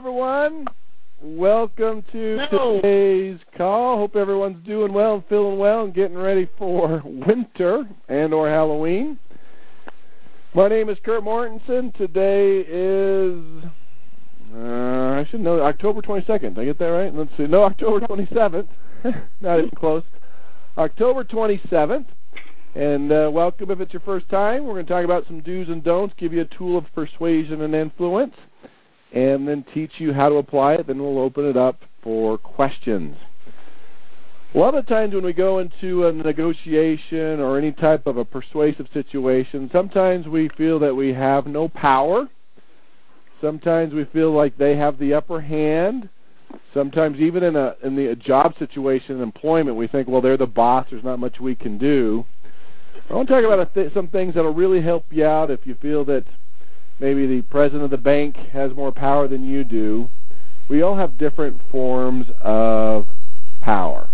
everyone. Welcome to today's call. Hope everyone's doing well and feeling well and getting ready for winter and or Halloween. My name is Kurt Mortensen. Today is, I should know, October 22nd. Did I get that right? Let's see. No, October 27th. Not even close. October 27th. And welcome if it's your first time. We're going to talk about some do's and don'ts, give you a tool of persuasion and influence, and then teach you how to apply it. Then we'll open it up for questions. A lot of times when we go into a negotiation or any type of a persuasive situation, sometimes we feel that we have no power. Sometimes we feel like they have the upper hand. Sometimes even in a job situation, employment, we think, well, they're the boss. There's not much we can do. I want to talk about some things that will really help you out if you feel that maybe the president of the bank has more power than you do. We all have different forms of power.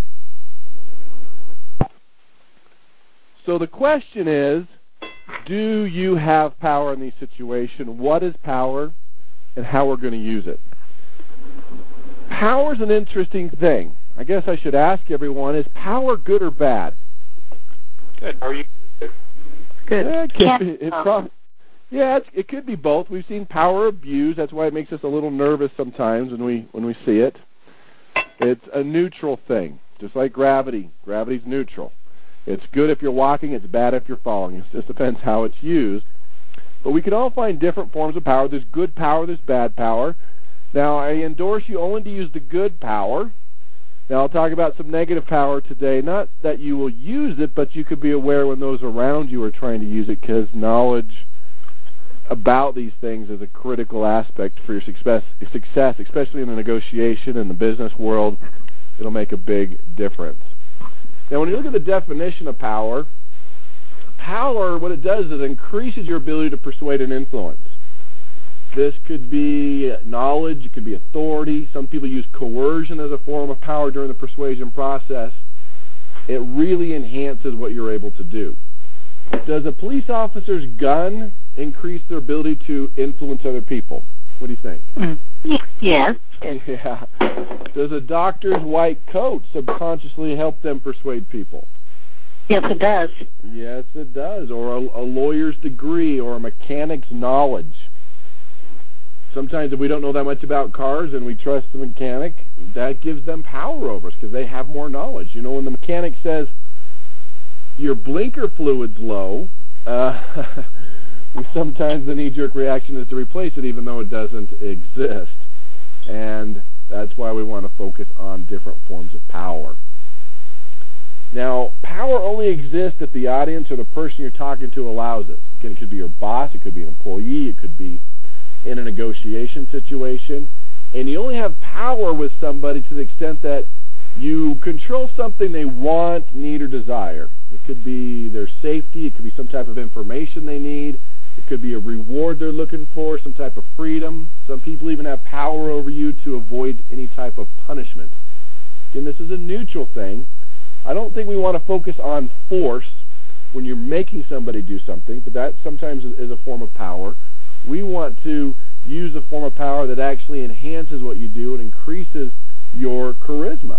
So the question is, do you have power in these situations? What is power and how we're going to use it? Power is an interesting thing. I guess I should ask everyone, is power good or bad? Good. Are you good? It could be both. We've seen power abused. That's why it makes us a little nervous sometimes when we see it. It's a neutral thing, just like gravity. Gravity's neutral. It's good if you're walking. It's bad if you're falling. It just depends how it's used. But we can all find different forms of power. There's good power. There's bad power. Now, I endorse you only to use the good power. Now, I'll talk about some negative power today. Not that you will use it, but you could be aware when those around you are trying to use it, because knowledge about these things is a critical aspect for your success, especially in a negotiation in the business world. It'll make a big difference. Now, when you look at the definition of power, what it does is it increases your ability to persuade and influence. This could be knowledge. It could be authority. Some people use coercion as a form of power during the persuasion process. It really enhances what you're able to do. Does a police officer's gun increase their ability to influence other people? What do you think? Yes. Yeah. Does a doctor's white coat subconsciously help them persuade people? Yes, it does. Yes, it does. Or a lawyer's degree or a mechanic's knowledge. Sometimes if we don't know that much about cars and we trust the mechanic, that gives them power over us because they have more knowledge. You know, when the mechanic says your blinker fluid's low, sometimes the knee-jerk reaction is to replace it even though it doesn't exist. And that's why we want to focus on different forms of power. Now, power only exists if the audience or the person you're talking to allows it. Again, it could be your boss, it could be an employee, it could be in a negotiation situation, and you only have power with somebody to the extent that you control something they want, need, or desire. It could be their safety. It could be some type of information they need. It could be a reward they're looking for, some type of freedom. Some people even have power over you to avoid any type of punishment. Again, this is a neutral thing. I don't think we want to focus on force when you're making somebody do something, but that sometimes is a form of power. We want to use a form of power that actually enhances what you do and increases your charisma.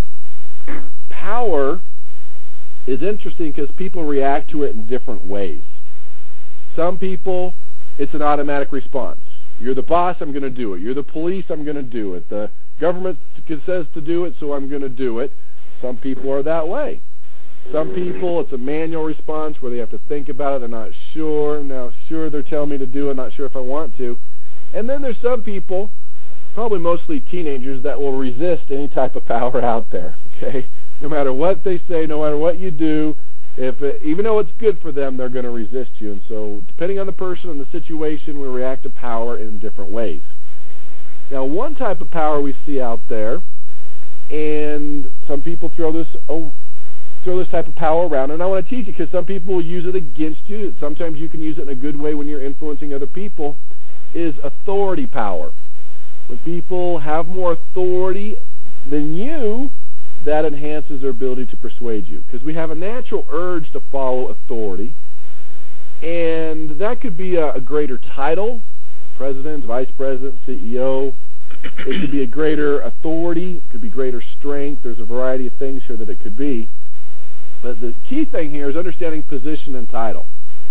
Power is interesting because people react to it in different ways. Some people, it's an automatic response. You're the boss, I'm going to do it. You're the police, I'm going to do it. The government says to do it, so I'm going to do it. Some people are that way. Some people, it's a manual response where they have to think about it. They're not sure. Now, sure, they're telling me to do it. Not sure if I want to. And then there's some people, probably mostly teenagers, that will resist any type of power out there. Okay, no matter what they say, no matter what you do, even though it's good for them, they're going to resist you. And so, depending on the person and the situation, we react to power in different ways. Now, one type of power we see out there, and some people throw this type of power around, and I want to teach it because some people will use it against you. Sometimes you can use it in a good way when you're influencing other people, is authority power. When people have more authority than you, that enhances their ability to persuade you because we have a natural urge to follow authority, and that could be a greater title, president, vice president, CEO, It could be a greater authority. It could be greater strength. There's a variety of things here that it could be. But the key thing here is understanding position and title.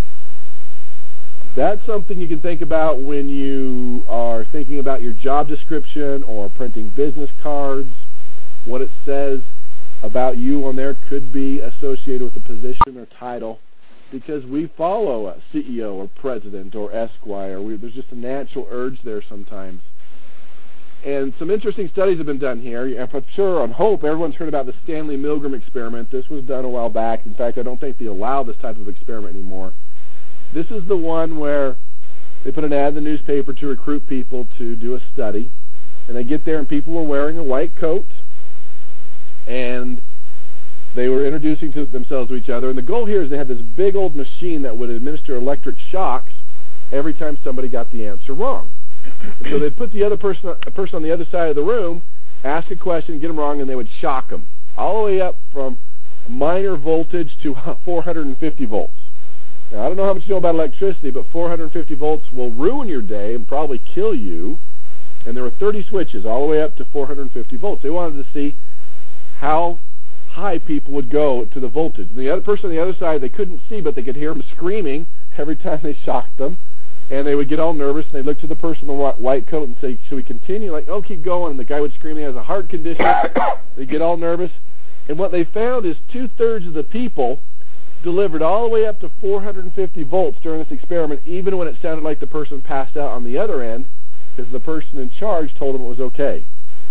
That's something you can think about when you are thinking about your job description or printing business cards. What it says about you on there could be associated with the position or title, because we follow a CEO or president or Esquire. There's just a natural urge there sometimes. And some interesting studies have been done here. I'm sure, on hope, everyone's heard about the Stanley Milgram experiment. This was done a while back. In fact, I don't think they allow this type of experiment anymore. This is the one where they put an ad in the newspaper to recruit people to do a study. And they get there, and people were wearing a white coat, and they were introducing themselves to each other. And the goal here is they had this big old machine that would administer electric shocks every time somebody got the answer wrong. And so they'd put the other person on the other side of the room, ask a question, get them wrong, and they would shock them all the way up from minor voltage to 450 volts. Now, I don't know how much you know about electricity, but 450 volts will ruin your day and probably kill you. And there were 30 switches all the way up to 450 volts. They wanted to see how high people would go to the voltage. And the other person on the other side, they couldn't see, but they could hear them screaming every time they shocked them. And they would get all nervous, and they'd look to the person in the white coat and say, should we continue? Like, oh, keep going. And the guy would scream he has a heart condition. They'd get all nervous. And what they found is 2/3 of the people delivered all the way up to 450 volts during this experiment, even when it sounded like the person passed out on the other end, because the person in charge told them it was okay.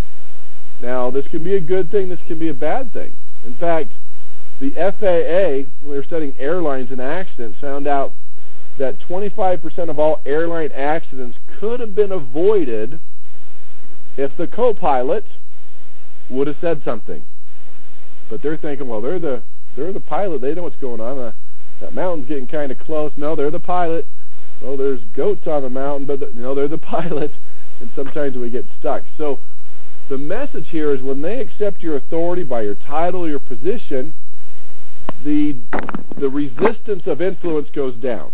Now, this can be a good thing. This can be a bad thing. In fact, the FAA, when they were studying airlines and accidents, found out that 25% of all airline accidents could have been avoided if the co-pilot would have said something. But they're thinking, well, they're the pilot. They know what's going on. That mountain's getting kind of close. No, they're the pilot. Well, there's goats on the mountain, but they're the pilot. And sometimes we get stuck. So the message here is when they accept your authority by your title or your position, the resistance of influence goes down.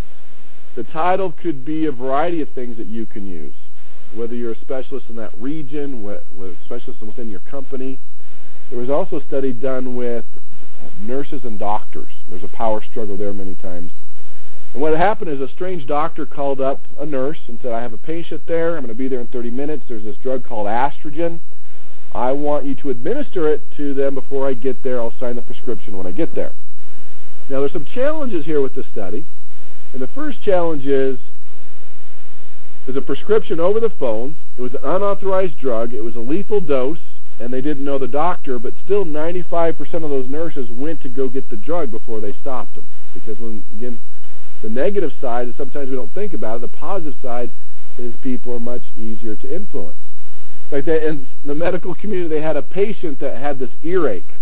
The title could be a variety of things that you can use, whether you're a specialist in that region, whether a specialist within your company. There was also a study done with nurses and doctors. There's a power struggle there many times. And what happened is a strange doctor called up a nurse and said, I have a patient there. I'm going to be there in 30 minutes. There's this drug called estrogen. I want you to administer it to them before I get there. I'll sign the prescription when I get there. Now, there's some challenges here with this study. And the first challenge is there's a prescription over the phone. It was an unauthorized drug. It was a lethal dose, and they didn't know the doctor, but still 95% of those nurses went to go get the drug before they stopped them. Because, again, the negative side is sometimes we don't think about it. The positive side is people are much easier to influence. Like in the medical community, they had a patient that had this earache.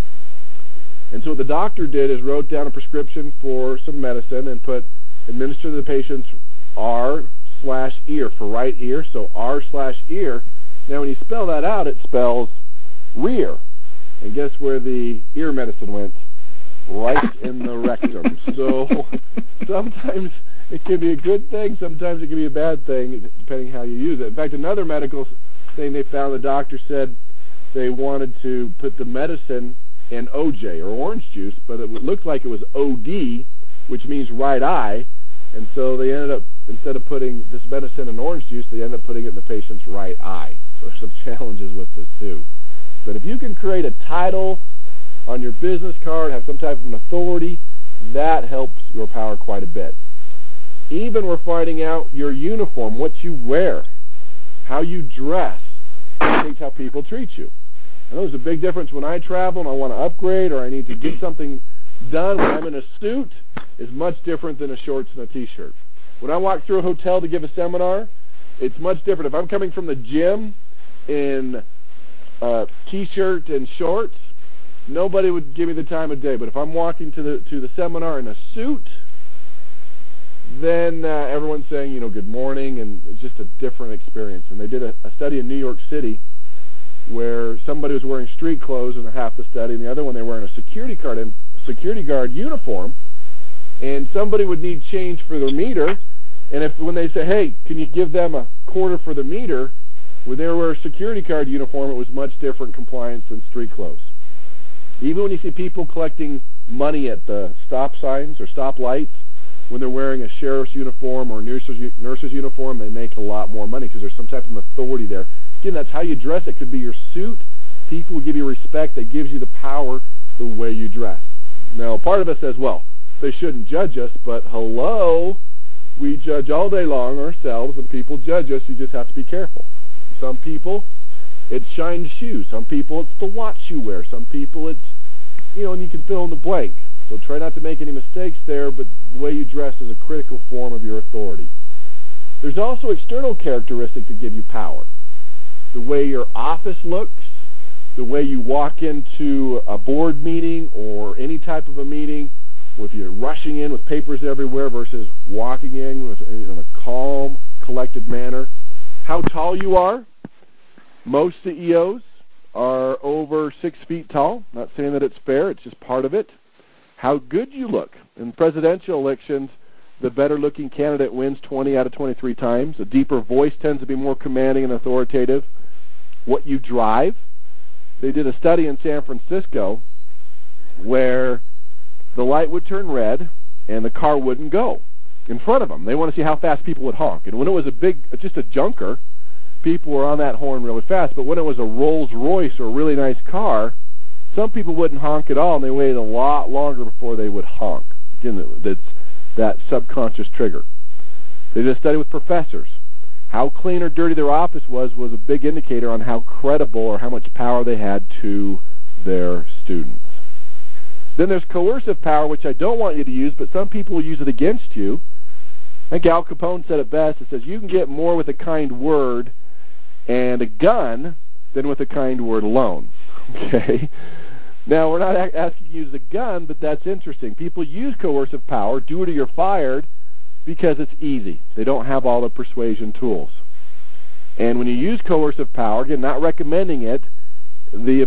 And so what the doctor did is wrote down a prescription for some medicine and put administer to the patient's R/ear for right ear, so R/ear. Now when you spell that out, it spells rear. And guess where the ear medicine went? Right in the rectum. So sometimes it can be a good thing, sometimes it can be a bad thing, depending how you use it. In fact, another medical thing they found, the doctor said they wanted to put the medicine in OJ, or orange juice, but it looked like it was OD, which means right eye, and so they ended up, instead of putting this medicine in orange juice, they ended up putting it in the patient's right eye. So there's some challenges with this too. But if you can create a title on your business card, have some type of an authority, that helps your power quite a bit. Even we're finding out your uniform, what you wear, how you dress, change how people treat you. I know there's a big difference when I travel and I want to upgrade or I need to get something done when I'm in a suit is much different than a shorts and a t-shirt. When I walk through a hotel to give a seminar, it's much different. If I'm coming from the gym in a t-shirt and shorts, nobody would give me the time of day. But if I'm walking to the seminar in a suit, then everyone's saying, good morning, and it's just a different experience. And they did a study in New York City where somebody was wearing street clothes in half the study, and the other one they were wearing a security guard uniform, and somebody would need change for their meter, and when they say, hey, can you give them a quarter for the meter, When they wear a security guard uniform, it was much different compliance than street clothes. Even when you see people collecting money at the stop signs or stop lights, when they're wearing a sheriff's uniform or nurse's uniform, they make a lot more money because there's some type of authority there. Again, that's how you dress. It could be your suit. People will give you respect. That gives you the power the way you dress. Now, part of us says, well, they shouldn't judge us, but hello, we judge all day long ourselves, and people judge us. You just have to be careful. Some people, it's shined shoes. Some people, it's the watch you wear. Some people, it's, and you can fill in the blank. So try not to make any mistakes there, but the way you dress is a critical form of your authority. There's also external characteristics that give you power. The way your office looks, the way you walk into a board meeting or any type of a meeting, if you're rushing in with papers everywhere versus walking in in a calm, collected manner. How tall you are. Most CEOs are over 6 feet tall. Not saying that it's fair. It's just part of it. How good you look. In presidential elections, the better-looking candidate wins 20 out of 23 times. A deeper voice tends to be more commanding and authoritative. What you drive. They did a study in San Francisco where the light would turn red and the car wouldn't go in front of them. They want to see how fast people would honk. And when it was just a junker, people were on that horn really fast. But when it was a Rolls Royce or a really nice car, some people wouldn't honk at all, and they waited a lot longer before they would honk. Again, that's that subconscious trigger. They did a study with professors. How clean or dirty their office was a big indicator on how credible or how much power they had to their students. Then there's coercive power, which I don't want you to use, but some people will use it against you. I think Al Capone said it best. It says, you can get more with a kind word and a gun than with a kind word alone. Okay? Now, we're not asking you to use a gun, but that's interesting. People use coercive power, do it or you're fired, because it's easy. They don't have all the persuasion tools. And when you use coercive power, again, not recommending it, the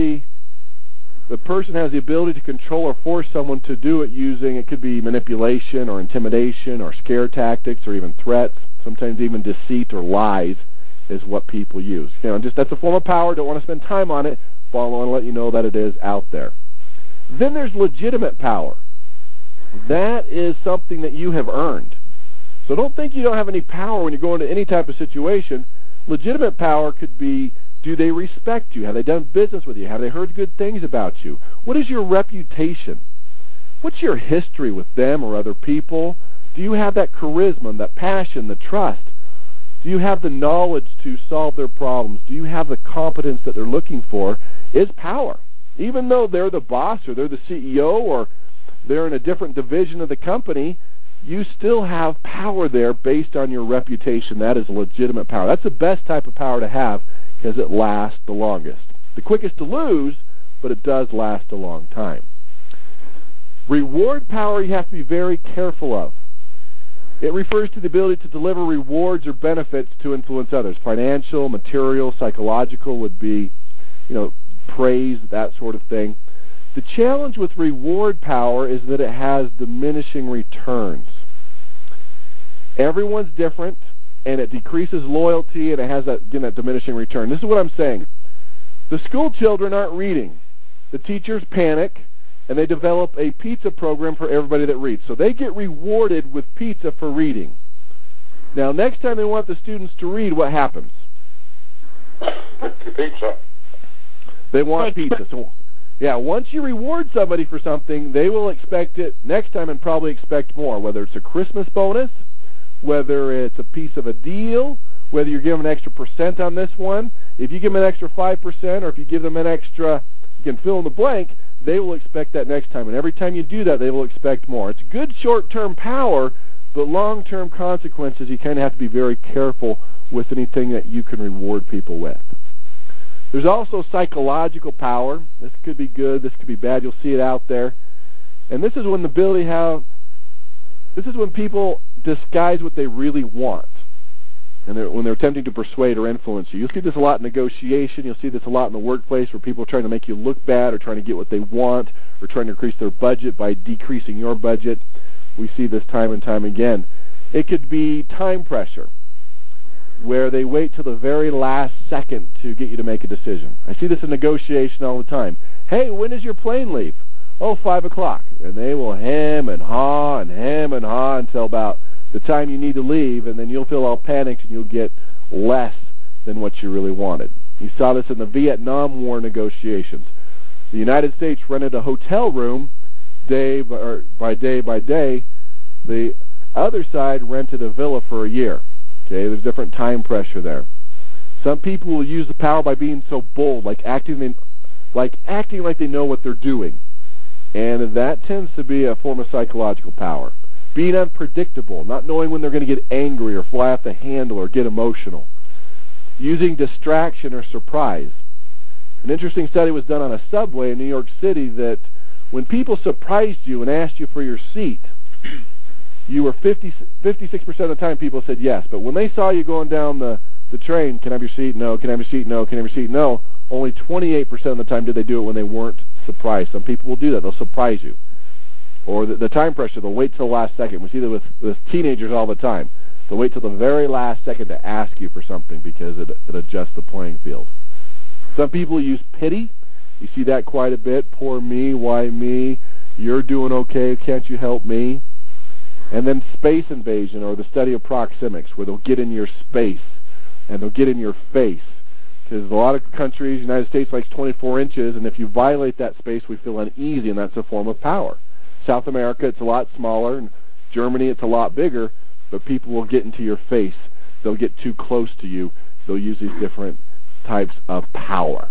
person has the ability to control or force someone to do it using, it could be manipulation or intimidation or scare tactics or even threats, sometimes even deceit or lies is what people use. That's a form of power. Don't want to spend time on it, but I want to let you know that it is out there. Then there's legitimate power. That is something that you have earned. So don't think you don't have any power when you go into any type of situation. Legitimate power could be, do they respect you? Have they done business with you? Have they heard good things about you? What is your reputation? What's your history with them or other people? Do you have that charisma, that passion, the trust? Do you have the knowledge to solve their problems? Do you have the competence that they're looking for? Is power. Even though they're the boss or they're the CEO or they're in a different division of the company, you still have power there based on your reputation. That is legitimate power. That's the best type of power to have because it lasts the longest. The quickest to lose, but it does last a long time. Reward power you have to be very careful of. It refers to the ability to deliver rewards or benefits to influence others. Financial, material, psychological would be, praise, that sort of thing. The challenge with reward power is that it has diminishing returns. Everyone's different, and it decreases loyalty, and it has that diminishing return. This is what I'm saying. The school children aren't reading. The teachers panic, and they develop a pizza program for everybody that reads. So they get rewarded with pizza for reading. Now, next time they want the students to read, what happens? Pizza. They want pizza. So, once you reward somebody for something, they will expect it next time and probably expect more, whether it's a Christmas bonus, whether it's a piece of a deal, whether you're giving an extra % on this one. If you give them an extra 5% or if you give them an extra, you can fill in the blank, they will expect that next time. And every time you do that, they will expect more. It's good short-term power, but long-term consequences, you kind of have to be very careful with anything that you can reward people with. There's also psychological power. This could be good. This could be bad. You'll see it out there. And this is when this is when people disguise what they really want. And when they're attempting to persuade or influence you. You'll see this a lot in negotiation. You'll see this a lot in the workplace where people are trying to make you look bad or trying to get what they want or trying to increase their budget by decreasing your budget. We see this time and time again. It could be time pressure. where they wait till the very last second to get you to make a decision. I see this in negotiation all the time. Hey, when does your plane leave? Oh, 5 o'clock. And they will hem and haw until about the time you need to leave, and then you'll feel all panicked and you'll get less than what you really wanted. You saw this in the Vietnam War negotiations. The United States rented a hotel room day by day. The other side rented a villa for a year. Okay, there's different time pressure there. Some people will use the power by being so bold, like acting like they know what they're doing. And that tends to be a form of psychological power. Being unpredictable, not knowing when they're going to get angry or fly off the handle or get emotional. Using distraction or surprise. An interesting study was done on a subway in New York City that when people surprised you and asked you for your seat, you were 56% of the time people said yes. But when they saw you going down the train, can I have your seat? No. Can I have your seat? No. Can I have your seat? No. Only 28% of the time did they do it when they weren't surprised. Some people will do that. They'll surprise you. Or the time pressure, they'll wait till the last second. We see that with teenagers all the time. They'll wait till the very last second to ask you for something because it adjusts the playing field. Some people use pity. You see that quite a bit. Poor me, why me? You're doing okay, can't you help me? And then space invasion, or the study of proxemics, where they'll get in your space and they'll get in your face. Because a lot of countries, the United States likes 24 inches, and if you violate that space, we feel uneasy, and that's a form of power. South America, it's a lot smaller, and Germany, it's a lot bigger, but people will get into your face. They'll get too close to you. They'll use these different types of power.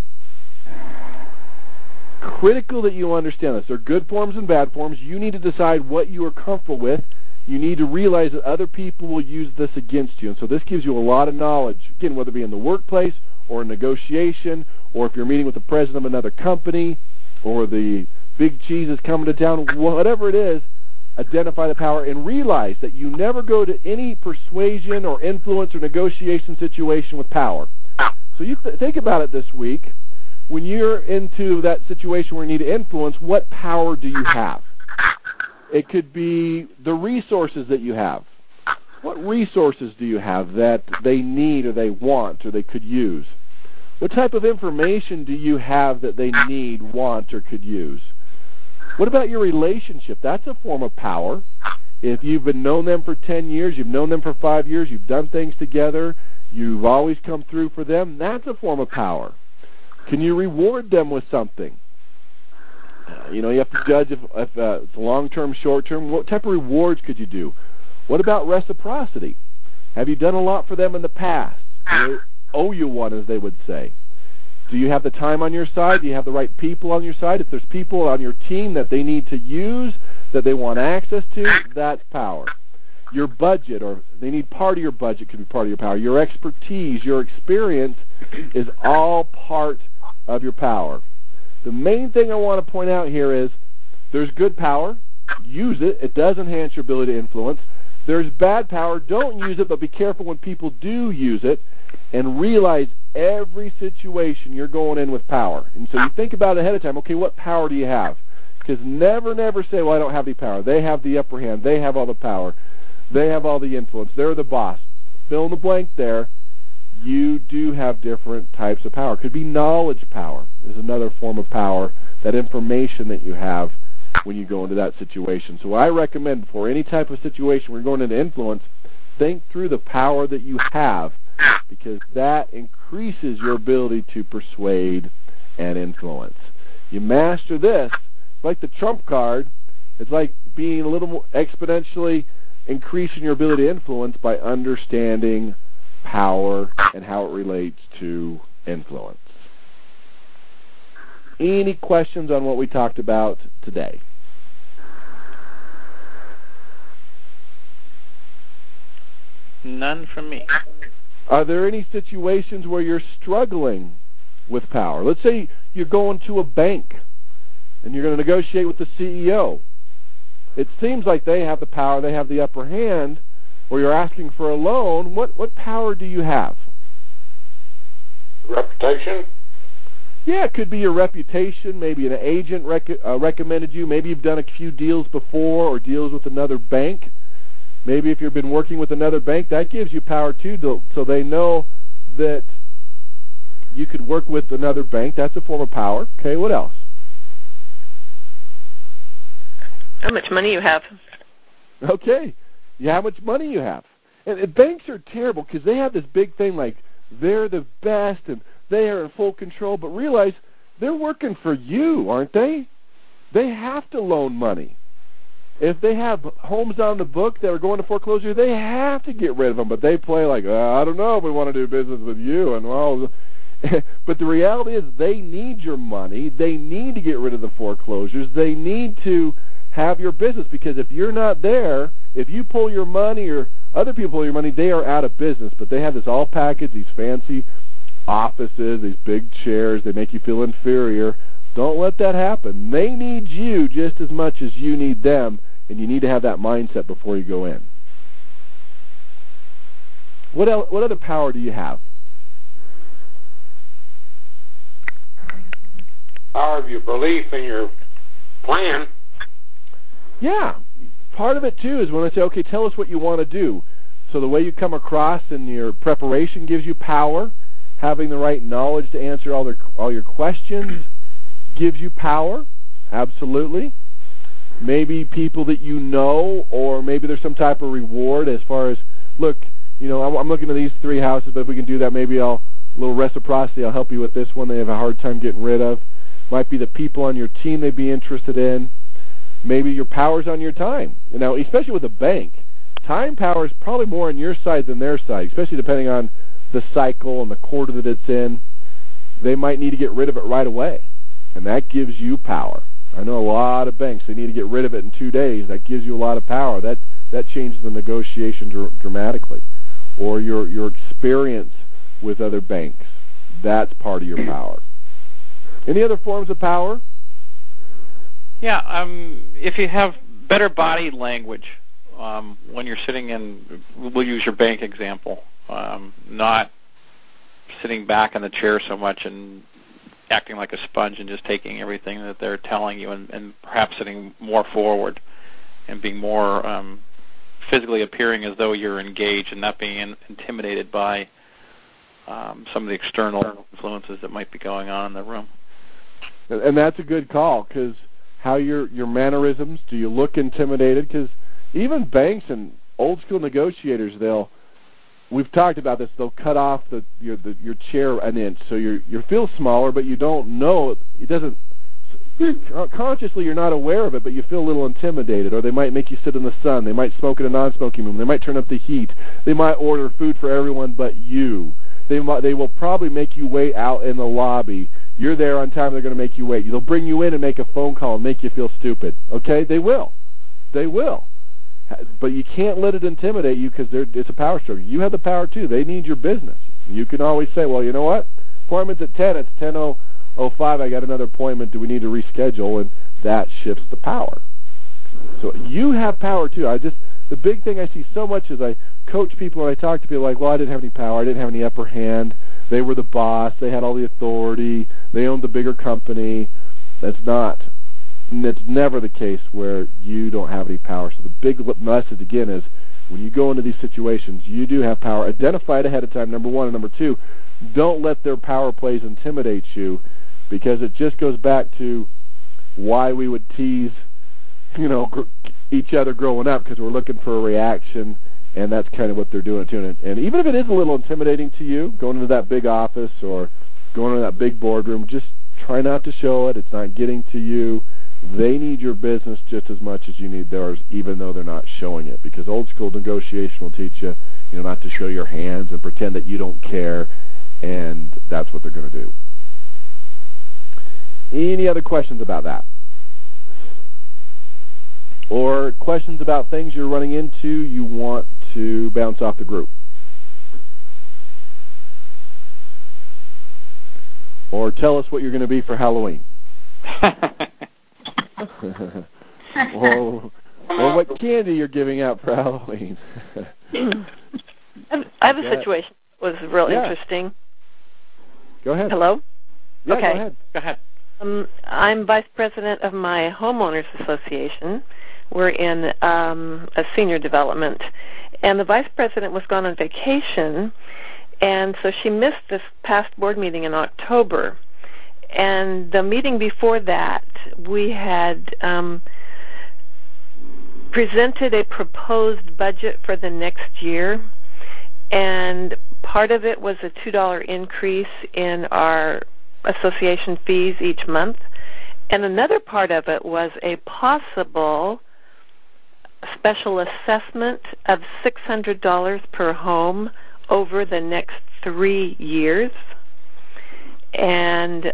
Critical that you understand this. There are good forms and bad forms. You need to decide what you are comfortable with. You need to realize that other people will use this against you. And so this gives you a lot of knowledge, again, whether it be in the workplace or a negotiation, or if you're meeting with the president of another company, or the big cheese is coming to town, whatever it is, identify the power and realize that you never go to any persuasion or influence or negotiation situation with power. So you think about it this week. When you're into that situation where you need to influence, what power do you have? It could be the resources that you have. What resources do you have that they need or they want or they could use? What type of information do you have that they need, want, or could use? What about your relationship? That's a form of power. If you've been known them for 10 years, you've known them for 5 years, you've done things together, you've always come through for them, that's a form of power. Can you reward them with something? You have to judge if it's long-term, short-term. What type of rewards could you do? What about reciprocity? Have you done a lot for them in the past? Do they owe you one, as they would say? Do you have the time on your side? Do you have the right people on your side? If there's people on your team that they need to use, that they want access to, that's power. Your budget, or they need part of your budget, could be part of your power. Your expertise, your experience is all part of your power. The main thing I want to point out here is there's good power. Use it. It does enhance your ability to influence. There's bad power. Don't use it, but be careful when people do use it, and realize every situation you're going in with power. And so you think about it ahead of time. Okay, what power do you have? Because never say, well, I don't have any power. They have the upper hand. They have all the power. They have all the influence. They're the boss. Fill in the blank there. You do have different types of power. It could be knowledge power is another form of power, that information that you have when you go into that situation. So I recommend before any type of situation where you're going into influence, think through the power that you have, because that increases your ability to persuade and influence. You master this, like the trump card, it's like being a little more exponentially increasing your ability to influence by understanding power and how it relates to influence. Any questions on what we talked about today? None from me. Are there any situations where you're struggling with power? Let's say you're going to a bank and you're going to negotiate with the CEO. It seems like they have the power, they have the upper hand, or you're asking for a loan. What power do you have? Reputation? Yeah, it could be your reputation. Maybe an agent recommended you. Maybe you've done a few deals before or deals with another bank. Maybe if you've been working with another bank, that gives you power too, so they know that you could work with another bank. That's a form of power. Okay, what else? How much money you have. Okay, yeah, how much money you have. And banks are terrible because they have this big thing like they're the best and they are in full control, but realize they're working for you, aren't they? They have to loan money. If they have homes on the book that are going to foreclosure, they have to get rid of them, but they play like, I don't know if we want to do business with you. And well, but the reality is they need your money. They need to get rid of the foreclosures. They need to have your business because if you're not there, if you pull your money or other people pull your money, they are out of business. But they have this all package, these fancy offices, these big chairs. They make you feel inferior. Don't let that happen. They need you just as much as you need them, and you need to have that mindset before you go in. What other power do you have? Power of your belief in your plan. Yeah. Part of it, too, is when I say, okay, tell us what you want to do. So the way you come across in your preparation gives you power. Having the right knowledge to answer all your questions gives you power. Absolutely. Maybe people that you know, or maybe there's some type of reward as far as, look, I'm looking at these 3 houses, but if we can do that, maybe a little reciprocity, I'll help you with this one they have a hard time getting rid of. Might be the people on your team they'd be interested in. Maybe your power's on your time. Especially with a bank, time power is probably more on your side than their side, especially depending on the cycle and the quarter that it's in. They might need to get rid of it right away, and that gives you power. I know a lot of banks, they need to get rid of it in 2 days. That gives you a lot of power. That changes the negotiation dramatically. Or your experience with other banks, that's part of your power. Any other forms of power? Yeah, if you have better body language when you're sitting in, we'll use your bank example, not sitting back in the chair so much and acting like a sponge and just taking everything that they're telling you, and perhaps sitting more forward and being more physically appearing as though you're engaged and not being intimidated by some of the external influences that might be going on in the room. And that's a good call, because how your mannerisms, do you look intimidated? Because even banks and old school negotiators, we've talked about this, they'll cut off your chair an inch, so you feel smaller, but you don't know it doesn't. Consciously, you're not aware of it, but you feel a little intimidated. Or they might make you sit in the sun. They might smoke in a non-smoking room. They might turn up the heat. They might order food for everyone but you. They will probably make you wait out in the lobby. You're there on time. They're going to make you wait. They'll bring you in and make a phone call and make you feel stupid. Okay? They will. They will. But you can't let it intimidate you because it's a power struggle. You have the power, too. They need your business. You can always say, well, you know what? Appointment's at 10. It's 10:05. I got another appointment. Do we need to reschedule? And that shifts the power. So you have power, too. The big thing I see so much is I coach people and I talk to people like, well, I didn't have any power. I didn't have any upper hand. They were the boss. They had all the authority. They owned the bigger company. That's never the case where you don't have any power. So the big message, again, is when you go into these situations, you do have power. Identify it ahead of time, number one. And number two, don't let their power plays intimidate you, because it just goes back to why we would tease, each other growing up, because we're looking for a reaction, and that's kind of what they're doing too. And even if it is a little intimidating to you, going into that big office or going into that big boardroom, just try not to show it. It's not getting to you. They need your business just as much as you need theirs, even though they're not showing it, because old school negotiation will teach you, not to show your hands and pretend that you don't care, and that's what they're going to do. Any other questions about that? Or questions about things you're running into you want to bounce off the group? Or tell us what you're going to be for Halloween. or what candy you're giving out for Halloween. I have a situation that was real interesting. Go ahead. Hello? Yeah, okay. Go ahead. I'm vice president of my homeowners association. We're in a senior development, and the vice president was gone on vacation, and so she missed this past board meeting in October. And the meeting before that, we had presented a proposed budget for the next year, and part of it was a $2 increase in our association fees each month, and another part of it was a possible special assessment of $600 per home over the next 3 years. And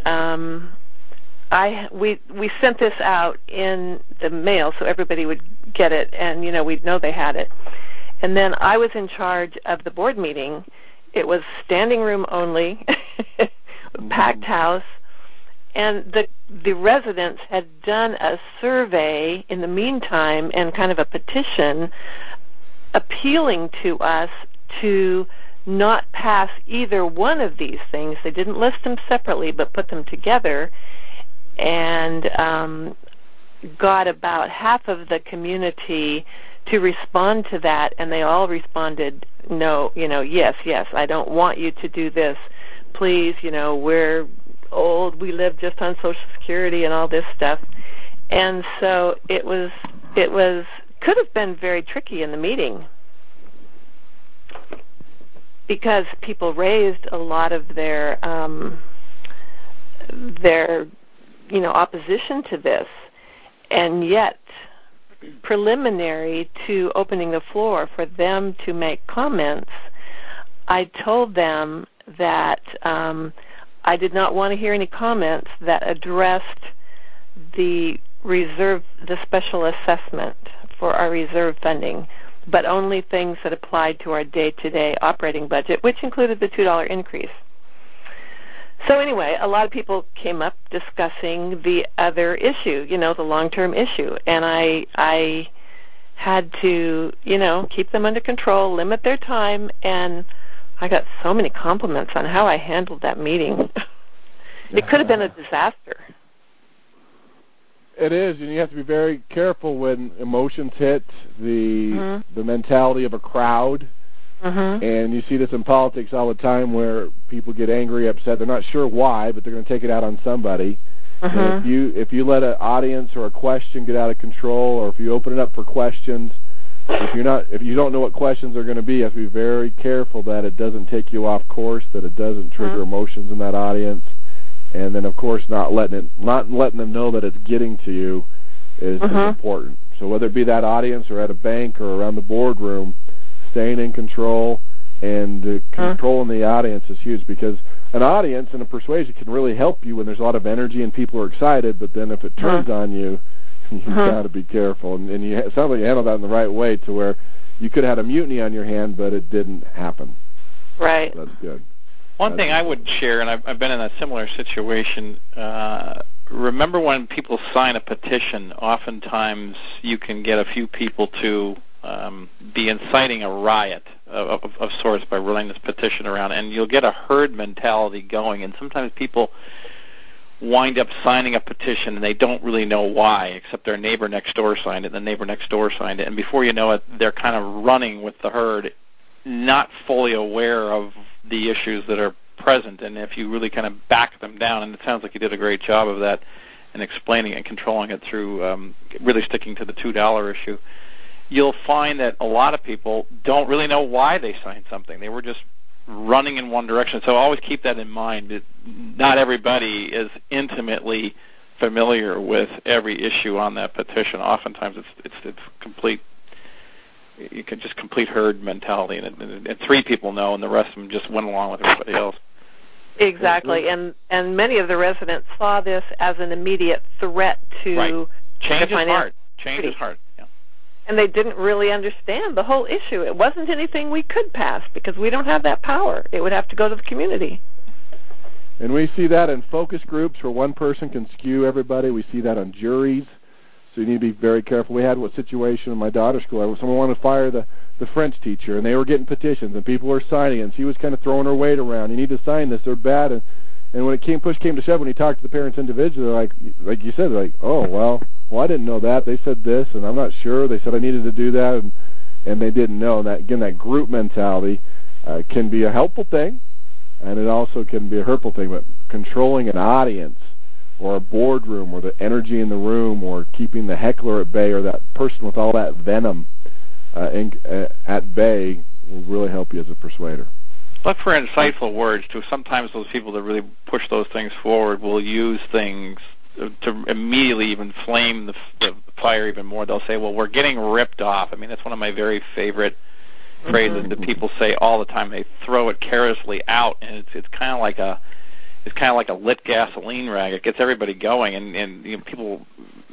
we sent this out in the mail so everybody would get it, and we'd know they had it. And then I was in charge of the board meeting. It was standing room only, packed house, and the residents had done a survey in the meantime and kind of a petition appealing to us to not pass either one of these things. They didn't list them separately but put them together, and got about half of the community to respond to that, and they all responded, no, yes, I don't want you to do this. Please, we're old, we live just on Social Security and all this stuff. And so it could have been very tricky in the meeting because people raised a lot of their opposition to this, and yet preliminary to opening the floor for them to make comments, I told them that I did not want to hear any comments that addressed the special assessment for our reserve funding, but only things that applied to our day-to-day operating budget, which included the $2 increase. So anyway, a lot of people came up discussing the other issue, the long-term issue, and I had to, keep them under control, limit their time, and I got so many compliments on how I handled that meeting. It could have been a disaster. It is, and you have to be very careful when emotions hit the mentality of a crowd. And you see this in politics all the time where people get angry, upset. They're not sure why, but they're going to take it out on somebody. And if you let an audience or a question get out of control, or if you open it up for questions, if you don't know what questions are going to be, you have to be very careful that it doesn't take you off course, that it doesn't trigger emotions in that audience. And then, of course, not letting them know that it's getting to you is important. So whether it be that audience or at a bank or around the boardroom, staying in control and controlling the audience is huge, because an audience and a persuasion can really help you when there's a lot of energy and people are excited, but then if it turns on you, you've got to be careful. And it sounds like you handled that in the right way to where you could have had a mutiny on your hand, but it didn't happen. Right. So that's good. One thing I would share, and I've been in a similar situation, remember when people sign a petition, oftentimes you can get a few people to be inciting a riot of sorts by running this petition around, and you'll get a herd mentality going, and sometimes people wind up signing a petition and they don't really know why, except their neighbor next door signed it, and the neighbor next door signed it, and before you know it, they're kind of running with the herd, not fully aware of the issues that are present. And if you really kind of back them down, and it sounds like you did a great job of that and explaining and controlling it through really sticking to the $2 issue, you'll find that a lot of people don't really know why they signed something. They were just running in one direction. So always keep that in mind. Not everybody is intimately familiar with every issue on that petition. Oftentimes it's complete. You can just complete herd mentality, and 3 people know, and the rest of them just went along with everybody else. Exactly, and many of the residents saw this as an immediate threat to change is hard. Change is hard. Yeah. And they didn't really understand the whole issue. It wasn't anything we could pass because we don't have that power. It would have to go to the community. And we see that in focus groups where one person can skew everybody. We see that on juries. So you need to be very careful. We had a situation in my daughter's school. Someone wanted to fire the French teacher, and they were getting petitions, and people were signing it, and she was kind of throwing her weight around. You need to sign this. They're bad. And when push came to shove, when he talked to the parents individually, like you said, they're like, oh, well, I didn't know that. They said this, and I'm not sure. They said I needed to do that, and they didn't know. And that, again, that group mentality can be a helpful thing, and it also can be a hurtful thing. But controlling an audience or a boardroom or the energy in the room or keeping the heckler at bay or that person with all that venom at bay will really help you as a persuader. Look for insightful words, too. Sometimes those people that really push those things forward will use things to immediately even flame the fire even more. They'll say, well, we're getting ripped off. I mean, that's one of my very favorite phrases that people say all the time. They throw it carelessly out, and it's kind of like a lit gasoline rag. It gets everybody going, and people,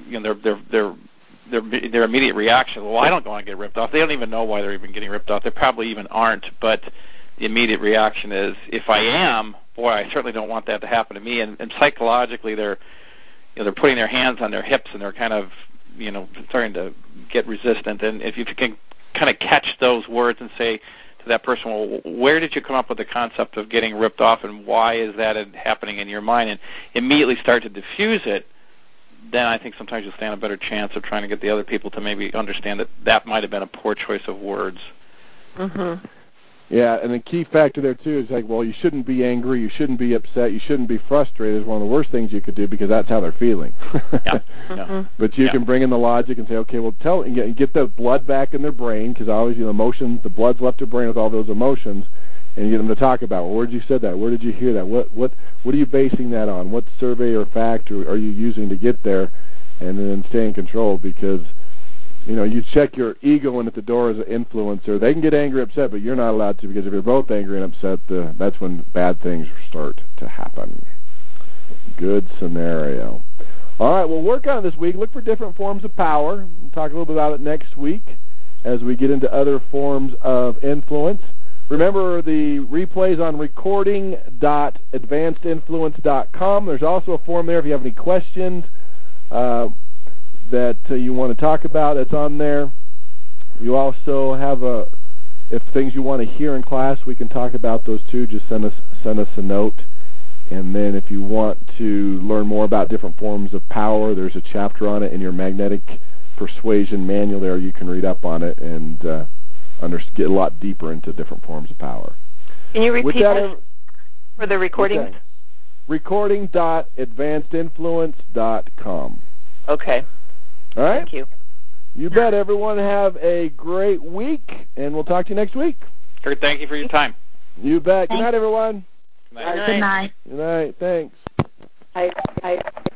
their immediate reaction, well, I don't want to get ripped off. They don't even know why they're even getting ripped off. They probably even aren't, but the immediate reaction is, if I am, boy, I certainly don't want that to happen to me. And psychologically, they're putting their hands on their hips, and they're kind of, starting to get resistant. And if you can kind of catch those words and say to that person, well, where did you come up with the concept of getting ripped off, and why is that happening in your mind, and immediately start to diffuse it, then I think sometimes you'll stand a better chance of trying to get the other people to maybe understand that might have been a poor choice of words. Mm-hmm. Yeah, and the key factor there, too, is like, well, you shouldn't be angry, you shouldn't be upset, you shouldn't be frustrated is one of the worst things you could do because that's how they're feeling. Yeah. Mm-hmm. But you can bring in the logic and say, okay, well, and get the blood back in their brain because always, emotions, the blood's left their brain with all those emotions, and you get them to talk about, well, where did you say that? Where did you hear that? What are you basing that on? What survey or fact are you using to get there? And then stay in control because you check your ego in at the door as an influencer. They can get angry, upset, but you're not allowed to because if you're both angry and upset, that's when bad things start to happen. Good scenario. All right, we'll work on it this week. Look for different forms of power. We'll talk a little bit about it next week as we get into other forms of influence. Remember the replays on recording.advancedinfluence.com. There's also a form there if you have any questions that you want to talk about. It's on there. You also have if things you want to hear in class, we can talk about those too. Just send us a note. And then if you want to learn more about different forms of power, there's a chapter on it in your magnetic persuasion manual there. You can read up on it and get a lot deeper into different forms of power. Can you repeat this for the recordings? Okay. Recording.advancedinfluence.com. Okay. All right? Thank you. You bet. Everyone have a great week, and we'll talk to you next week. Kurt, thank you for your time. You bet. Good night, everyone. Good night. Good night. Good night. Thanks. Bye.